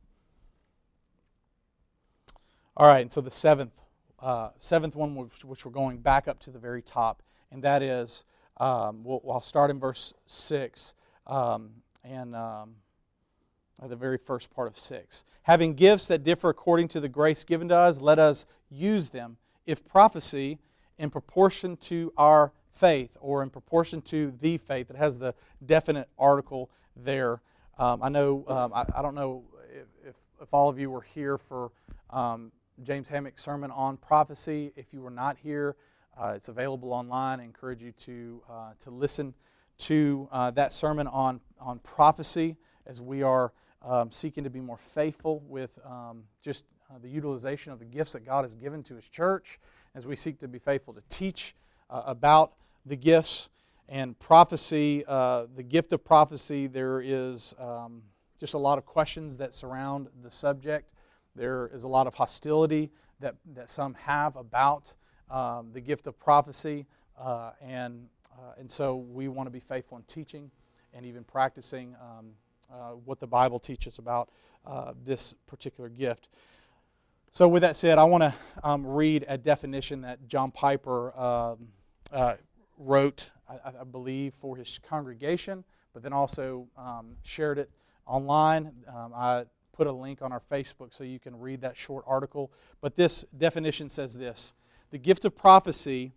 All right, and so the seventh, uh, seventh one, which, which we're going back up to the very top, and that is, um, we'll, I'll start in verse six, um, and um, the very first part of six. Having gifts that differ according to the grace given to us, let us use them. If prophecy, in proportion to our faith, or in proportion to the faith, it has the definite article there. Um, I know, um, I, I don't know if, if, if all of you were here for um, James Hammock's sermon on prophecy. If you were not here, uh, it's available online. I encourage you to uh, to listen to uh, that sermon on, on prophecy, as we are um, seeking to be more faithful with um, just Uh, the utilization of the gifts that God has given to His church, as we seek to be faithful to teach uh, about the gifts and prophecy. Uh, the gift of prophecy, there is um, just a lot of questions that surround the subject. There is a lot of hostility that, that some have about um, the gift of prophecy, uh, and, uh, and so we want to be faithful in teaching and even practicing um, uh, what the Bible teaches about uh, this particular gift. So with that said, I want to um, read a definition that John Piper um, uh, wrote, I, I believe, for his congregation, but then also um, shared it online. Um, I put a link on our Facebook so you can read that short article. But this definition says this: the gift of prophecy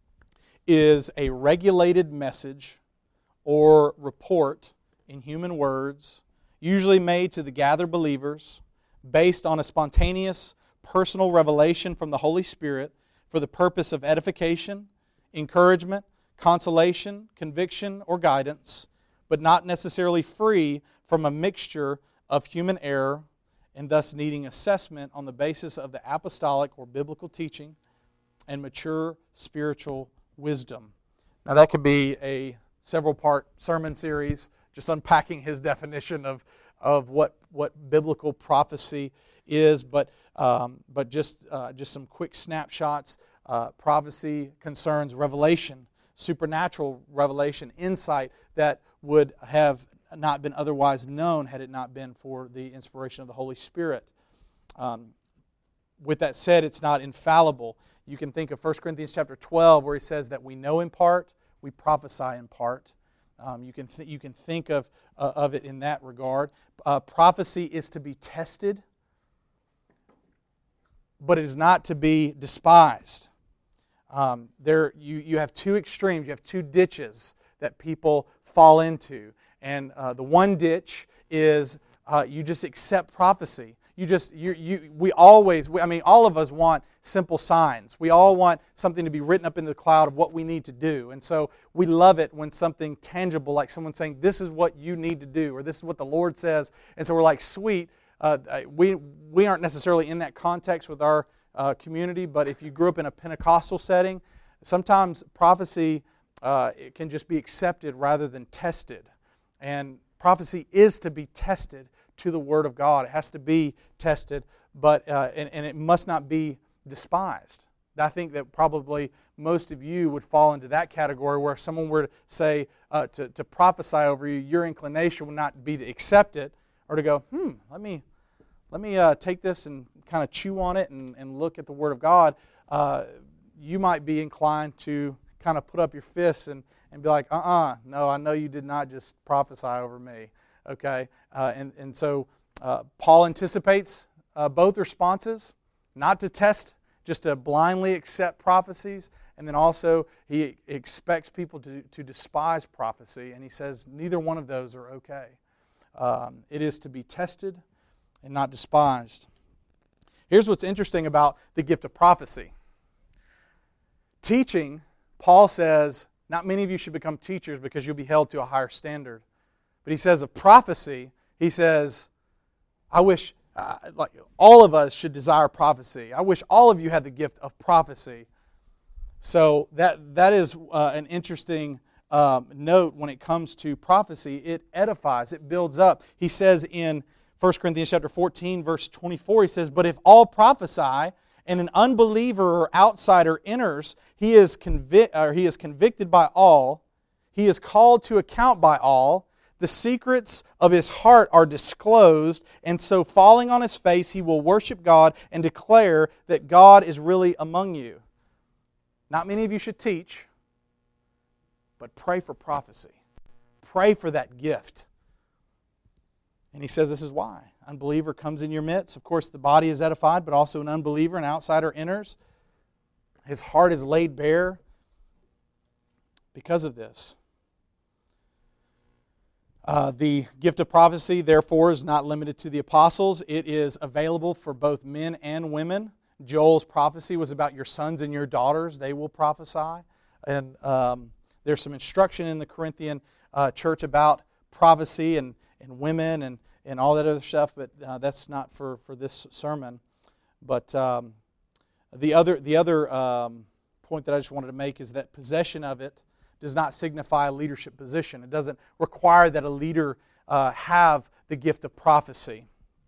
is a regulated message or report in human words, usually made to the gathered believers, based on a spontaneous personal revelation from the Holy Spirit for the purpose of edification, encouragement, consolation, conviction, or guidance, but not necessarily free from a mixture of human error and thus needing assessment on the basis of the apostolic or biblical teaching and mature spiritual wisdom. Now that could be a several-part sermon series just unpacking his definition of, of what, what biblical prophecy is, but um, but just uh, just some quick snapshots. Uh, prophecy concerns revelation, supernatural revelation, insight that would have not been otherwise known had it not been for the inspiration of the Holy Spirit. Um, with that said, it's not infallible. You can think of First Corinthians chapter twelve, where he says that we know in part, we prophesy in part. Um, you can th- you can think of uh, of it in that regard. Uh, prophecy is to be tested, but it is not to be despised. Um, there, you, you have two extremes. You have two ditches that people fall into. And uh, the one ditch is uh, you just accept prophecy. You just, you, you, we always, we, I mean, all of us want simple signs. We all want something to be written up in the cloud of what we need to do. And so we love it when something tangible, like someone saying, this is what you need to do, or this is what the Lord says. And so we're like, sweet. Uh, we, we aren't necessarily in that context with our uh, community, but if you grew up in a Pentecostal setting, sometimes prophecy uh, it can just be accepted rather than tested. And prophecy is to be tested to the Word of God. It has to be tested, but uh, and, and it must not be despised. I think that probably most of you would fall into that category where if someone were to say, uh, to, to prophesy over you, your inclination would not be to accept it or to go, hmm, let me let me uh, take this and kind of chew on it and, and look at the Word of God. Uh, you might be inclined to kind of put up your fists and, and be like, uh-uh, no, I know you did not just prophesy over me. Okay? Uh, and, and so uh, Paul anticipates uh, both responses, not to test, just to blindly accept prophecies, and then also he expects people to, to despise prophecy, and he says neither one of those are okay. Um, it is to be tested and not despised. Here's what's interesting about the gift of prophecy. Teaching, Paul says, not many of you should become teachers because you'll be held to a higher standard. But he says of prophecy, he says, I wish uh, like all of us should desire prophecy. I wish all of you had the gift of prophecy. So that that is uh, an interesting um, note when it comes to prophecy. It edifies, it builds up. He says in First Corinthians chapter fourteen, verse twenty-four, he says, but if all prophesy and an unbeliever or outsider enters, he is, convic- or he is convicted by all, he is called to account by all, the secrets of his heart are disclosed, and so falling on his face, he will worship God and declare that God is really among you. Not many of you should teach, but pray for prophecy. Pray for that gift. And he says this is why. Unbeliever comes in your midst. Of course, the body is edified, but also an unbeliever, an outsider enters. His heart is laid bare because of this. Uh, the gift of prophecy, therefore, is not limited to the apostles. It is available for both men and women. Joel's prophecy was about your sons and your daughters. They will prophesy. And um, there's some instruction in the Corinthian uh, church about prophecy and, and women and, and all that other stuff, but uh, that's not for, for this sermon. But um, the other, the other um, point that I just wanted to make is that possession of it does not signify a leadership position. It doesn't require that a leader uh, have the gift of prophecy.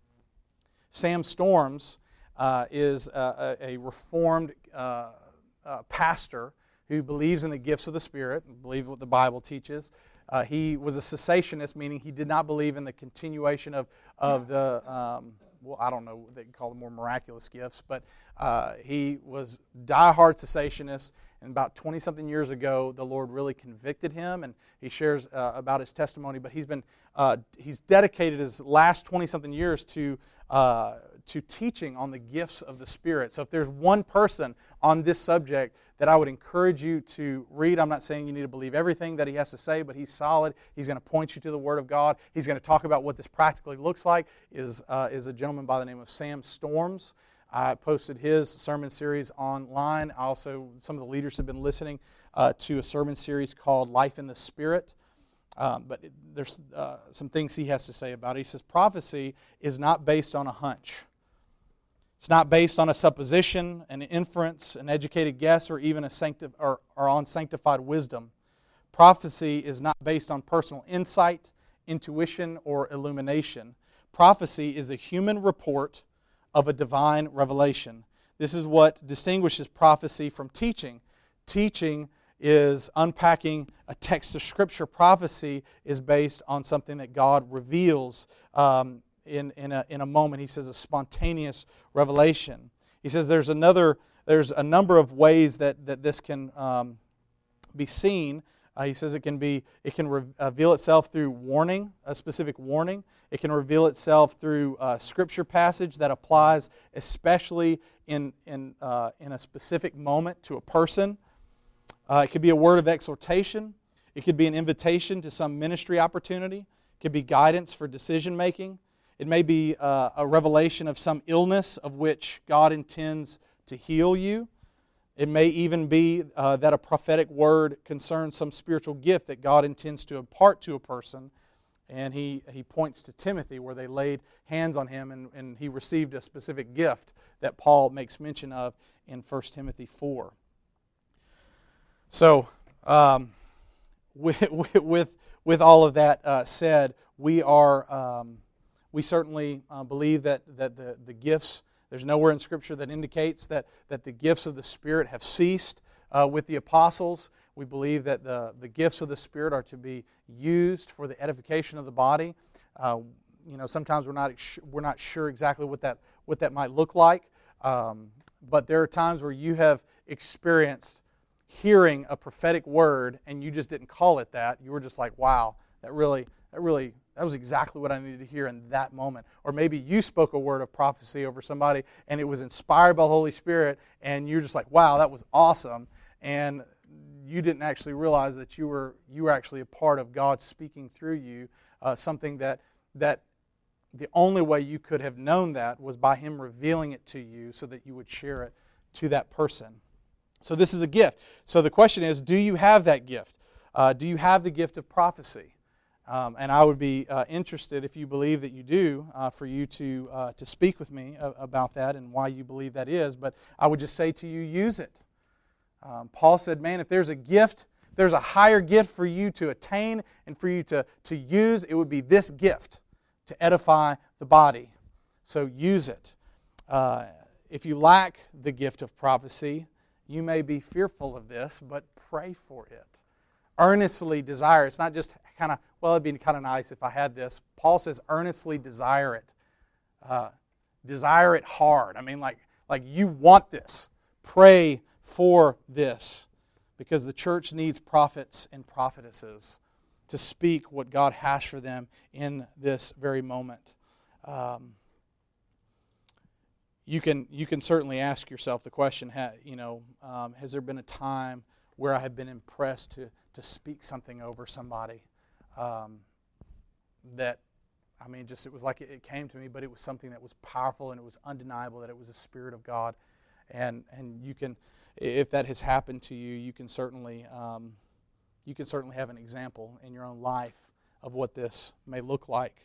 Sam Storms uh, is a, a reformed uh, uh, pastor who believes in the gifts of the Spirit, and believes what the Bible teaches. Uh, he was a cessationist, meaning he did not believe in the continuation of, of the, um, well, I don't know what they call them, more miraculous gifts, but uh, he was diehard cessationist. And about twenty-something years ago, the Lord really convicted him, and he shares uh, about his testimony. But he's been uh, he's dedicated his last twenty-something years to uh, to teaching on the gifts of the Spirit. So if there's one person on this subject that I would encourage you to read, I'm not saying you need to believe everything that he has to say, but he's solid. He's going to point you to the Word of God. He's going to talk about what this practically looks like. Is uh, is a gentleman by the name of Sam Storms. I posted his sermon series online. I also, some of the leaders have been listening uh, to a sermon series called Life in the Spirit. Um, but it, there's uh, some things he has to say about it. He says, prophecy is not based on a hunch. It's not based on a supposition, an inference, an educated guess, or even a sancti- or, or on sanctified wisdom. Prophecy is not based on personal insight, intuition, or illumination. Prophecy is a human report of a divine revelation. This is what distinguishes prophecy from teaching. Teaching is unpacking a text of Scripture. Prophecy is based on something that God reveals um, in, in, a, in a moment. He says a spontaneous revelation. He says there's another, there's a number of ways that, that this can um, be seen. Uh, he says it can be, it can reveal itself through warning, a specific warning. It can reveal itself through a Scripture passage that applies especially in, in, uh, in a specific moment to a person. Uh, it could be a word of exhortation. It could be an invitation to some ministry opportunity. It could be guidance for decision making. It may be uh, a revelation of some illness of which God intends to heal you. It may even be uh, that a prophetic word concerns some spiritual gift that God intends to impart to a person. And he, he points to Timothy where they laid hands on him and, and he received a specific gift that Paul makes mention of in First Timothy four. So, um, with, with, with all of that uh, said, we are um, we certainly uh, believe that, that the, the gifts There's nowhere in Scripture that indicates that, that the gifts of the Spirit have ceased uh, with the apostles. We believe that the, the gifts of the Spirit are to be used for the edification of the body. Uh, you know, sometimes we're not we're not sure exactly what that what that might look like, um, but there are times where you have experienced hearing a prophetic word and you just didn't call it that. You were just like, "Wow, that really that really that was exactly what I needed to hear in that moment." Or maybe you spoke a word of prophecy over somebody and it was inspired by the Holy Spirit, and you're just like, "Wow, that was awesome," and you didn't actually realize that you were you were actually a part of God speaking through you, uh, something that that. The only way you could have known that was by Him revealing it to you so that you would share it to that person. So this is a gift. So the question is, do you have that gift? Uh, do you have the gift of prophecy? Um, and I would be uh, interested, if you believe that you do, uh, for you to uh, to speak with me about that and why you believe that is. But I would just say to you, use it. Um, Paul said, man, if there's a gift, there's a higher gift for you to attain and for you to, to use, it would be this gift, to edify the body. So use it. Uh, if you lack the gift of prophecy, you may be fearful of this, but pray for it. Earnestly desire. It's not just kind of, well, it'd be kind of nice if I had this. Paul says earnestly desire it. Uh, desire it hard. I mean, like, like you want this. Pray for this. Because the church needs prophets and prophetesses to speak what God has for them in this very moment. Um, you can you can certainly ask yourself the question, you know, um, has there been a time where I have been impressed to to speak something over somebody um, that, I mean, just it was like it, it came to me, but it was something that was powerful and it was undeniable that it was the Spirit of God, and and you can, if that has happened to you, you can certainly. Um, You can certainly have an example in your own life of what this may look like.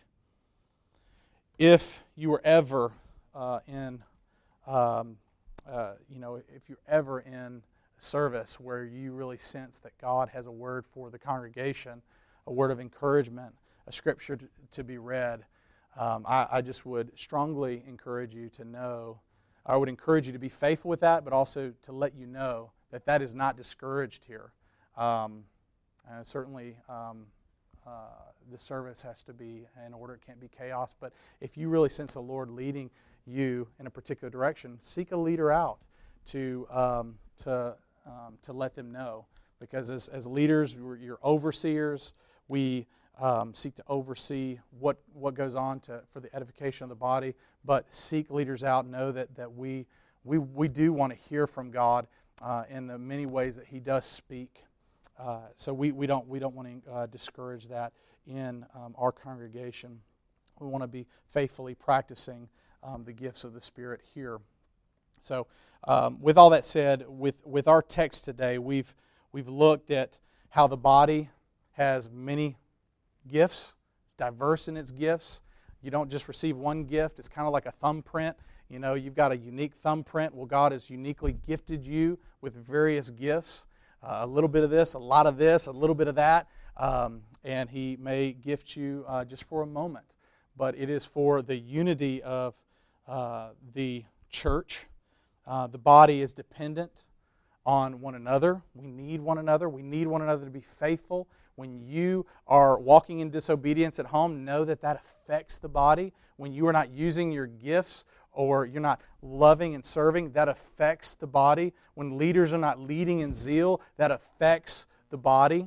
If you were ever uh, in, um, uh, you know, if you're ever in a service where you really sense that God has a word for the congregation, a word of encouragement, a scripture to, to be read, um, I, I just would strongly encourage you to know, I would encourage you to be faithful with that, but also to let you know that that is not discouraged here. Um, Uh, certainly, um, uh, the service has to be in order. It can't be chaos. But if you really sense the Lord leading you in a particular direction, seek a leader out to um, to um, to let them know. Because as as leaders, we're, you're overseers. We um, seek to oversee what what goes on to for the edification of the body. But seek leaders out. Know that that we we we do want to hear from God uh, in the many ways that He does speak. Uh, so we, we don't we don't want to uh, discourage that in um, our congregation. We want to be faithfully practicing um, the gifts of the Spirit here. So, um, with all that said, with with our text today, we've we've looked at how the body has many gifts. It's diverse in its gifts. You don't just receive one gift. It's kind of like a thumbprint. You know, you've got a unique thumbprint. Well, God has uniquely gifted you with various gifts. Uh, a little bit of this, a lot of this, a little bit of that, um, and He may gift you uh, just for a moment. But it is for the unity of uh, the church. Uh, the body is dependent on one another. We need one another. We need one another to be faithful. When you are walking in disobedience at home, know that that affects the body. When you are not using your gifts or you're not loving and serving, that affects the body. When leaders are not leading in zeal, that affects the body.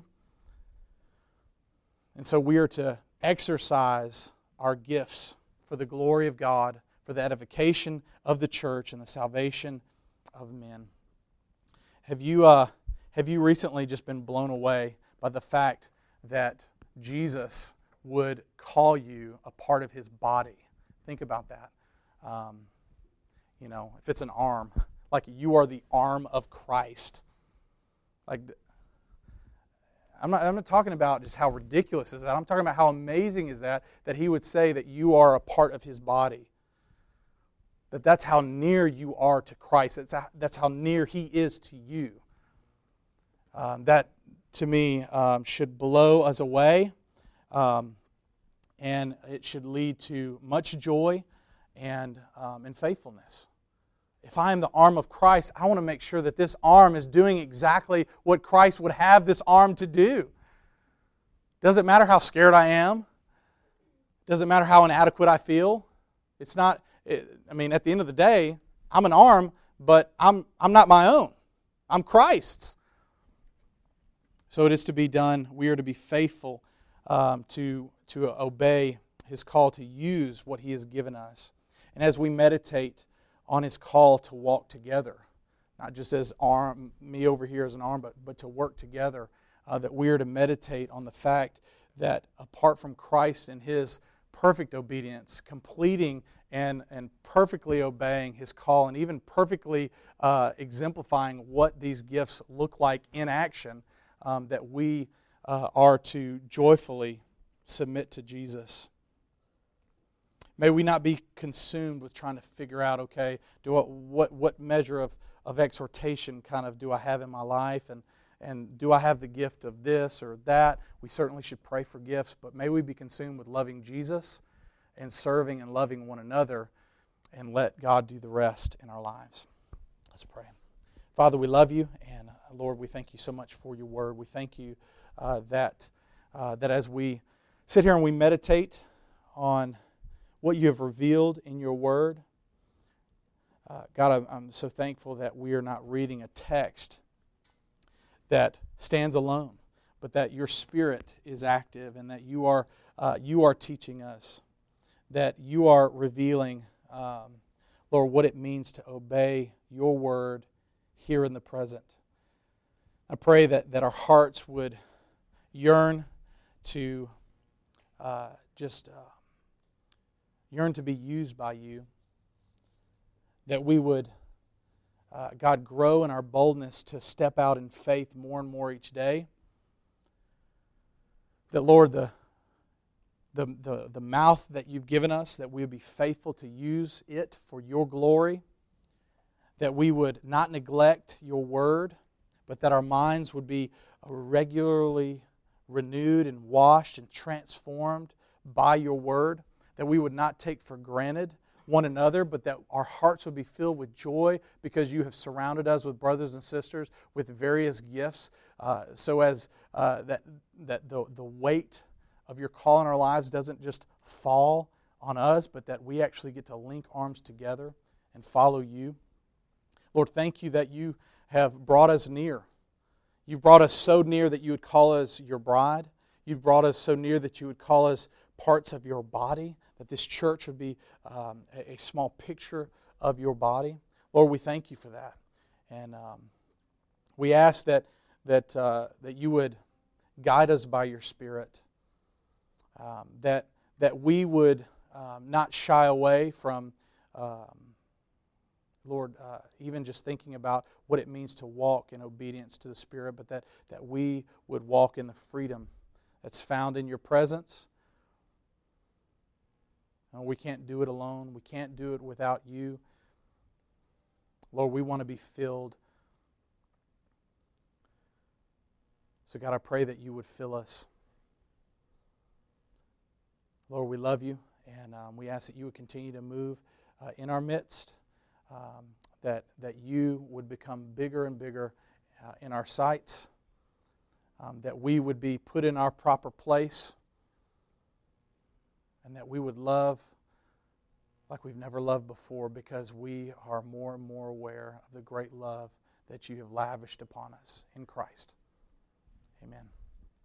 And so we are to exercise our gifts for the glory of God, for the edification of the church and the salvation of men. Have you, uh, have you recently just been blown away by the fact that Jesus would call you a part of His body? Think about that. Um, you know, if it's an arm, like you are the arm of Christ. Like, I'm not, I'm not talking about just how ridiculous is that. I'm talking about how amazing is that, that He would say that you are a part of His body. That that's how near you are to Christ. That's how, that's how near He is to you. Um, that, to me, um, should blow us away. Um, and it should lead to much joy and um, in faithfulness. If I am the arm of Christ, I want to make sure that this arm is doing exactly what Christ would have this arm to do. Doesn't matter how scared I am. Doesn't matter how inadequate I feel. It's not, it, I mean, at the end of the day, I'm an arm, but I'm I'm not my own. I'm Christ's. So it is to be done. We are to be faithful um, to, to obey His call to use what He has given us. And as we meditate on His call to walk together, not just as arm, me over here as an arm, but, but to work together, uh, that we are to meditate on the fact that apart from Christ and His perfect obedience, completing and, and perfectly obeying His call, and even perfectly uh, exemplifying what these gifts look like in action, um, that we uh, are to joyfully submit to Jesus. May we not be consumed with trying to figure out, okay, do I, what what measure of, of exhortation kind of do I have in my life, and and do I have the gift of this or that? We certainly should pray for gifts, but may we be consumed with loving Jesus and serving and loving one another, and let God do the rest in our lives. Let's pray. Father, we love You, and uh, Lord, we thank You so much for Your word. We thank You uh, that uh, that as we sit here and we meditate on what You have revealed in Your word, uh, God, I'm, I'm so thankful that we are not reading a text that stands alone, but that Your Spirit is active, and that You are uh, You are teaching us, that You are revealing, um, Lord, what it means to obey Your word here in the present. I pray that, that our hearts would yearn to uh, just uh, yearn to be used by You, that we would, uh, God, grow in our boldness to step out in faith more and more each day. That, Lord, the, the, the, the mouth that You've given us, that we would be faithful to use it for Your glory, that we would not neglect Your word, but that our minds would be regularly renewed and washed and transformed by Your word, that we would not take for granted one another, but that our hearts would be filled with joy because You have surrounded us with brothers and sisters with various gifts, uh, so as uh, that that the, the weight of Your call in our lives doesn't just fall on us, but that we actually get to link arms together and follow You. Lord, thank You that You have brought us near. You've brought us so near that You would call us Your bride. You've brought us so near that You would call us parts of Your body, that this church would be um, a, a small picture of Your body. Lord, we thank You for that. And um, we ask that, that, uh, that You would guide us by Your Spirit, um, that, that we would um, not shy away from, um, Lord, uh, even just thinking about what it means to walk in obedience to the Spirit, but that, that we would walk in the freedom that's found in Your presence. No, we can't do it alone. We can't do it without You. Lord, we want to be filled. So God, I pray that You would fill us. Lord, we love You, and um, we ask that You would continue to move uh, in our midst, um, that, that You would become bigger and bigger uh, in our sights, um, that we would be put in our proper place, and that we would love like we've never loved before, because we are more and more aware of the great love that You have lavished upon us in Christ. Amen.